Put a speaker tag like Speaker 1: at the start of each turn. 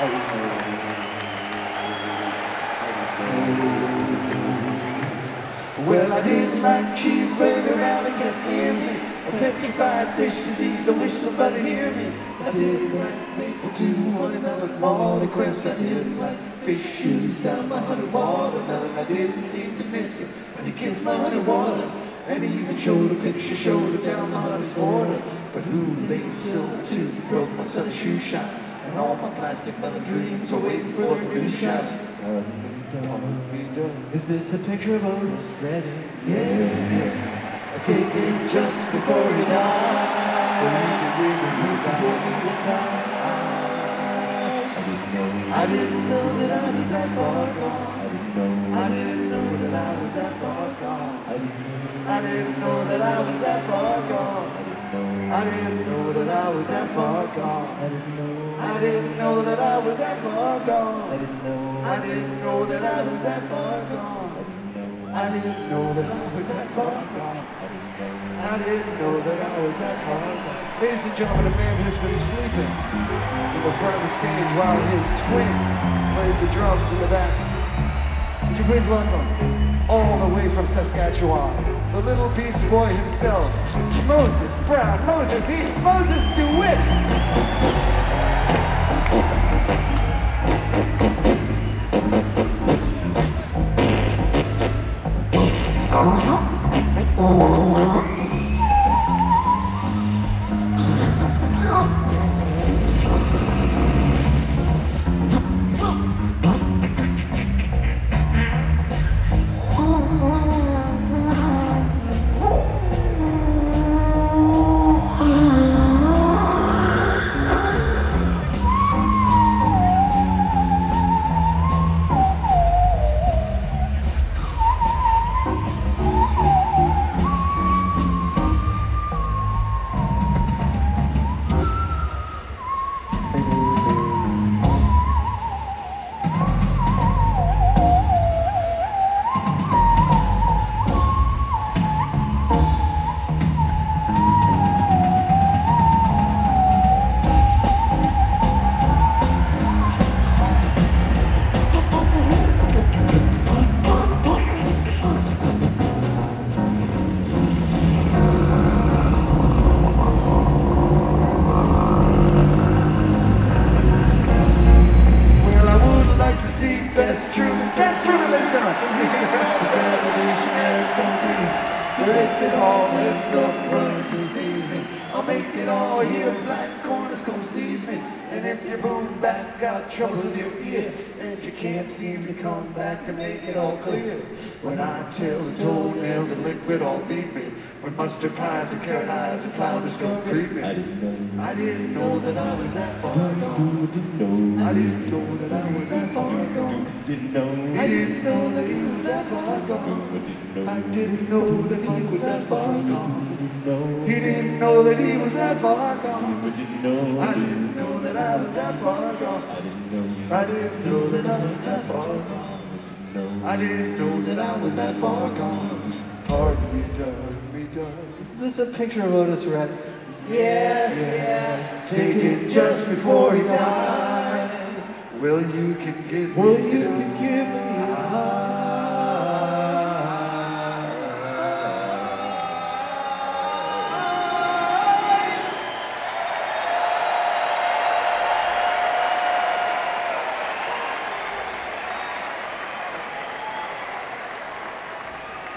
Speaker 1: Well, I didn't like cheeseburger, alley cats near me. A petrified fish disease, I wish somebody near me. I didn't like maple dew, honeymelon, Molly Quest. I didn't like fish shoes down my honey watermelon. I didn't seem to miss you when you kissed my honey water. And he even showed a picture shoulder down the honey's border. But who laid silver tooth and broke my son's shoe shine? And all my plastic melon dreams are waiting for a new shot. Is this a picture of Otis Redding? Yes, yes. I take it just before he died. When he used to give me his eye. I didn't know that I was that far gone. I didn't know that I was that far gone. I didn't know that I was that far gone. I didn't know that I was that far gone. I didn't know that I was that far gone. I didn't know that I was that far gone. I didn't know that I was that far gone. I didn't know that I was that far gone. Ladies and gentlemen, a man who's been sleeping in the front of the stage while his twin plays the drums in the back. Would you please welcome, all the way from Saskatchewan, the little beast boy himself, Moses Brown. Moses, he's Moses DeWitt. Best true, ladies and gentlemen. The revolutionaries come free. Cause if it all ends up running to seize me, I'll make it all here. Black corners come seize me. And if your boom back got troubles with your ear, and you can't seem to come back and make it all clear, when I tell the toenails and liquid all beat me, when mustard pies and carrot eyes and flounders come creep me, I didn't know that I was that far gone. I didn't know that I was that far gone. I didn't know that he was that far gone. I didn't know that he was that far gone. He didn't know that he was that far gone. I didn't know that I was that far gone. I didn't know that I was that far gone. I didn't know that I was that far gone. Pardon me, Doug. Is this a picture of Otis Redding? Yes. Taken just before he died. Well, you can give me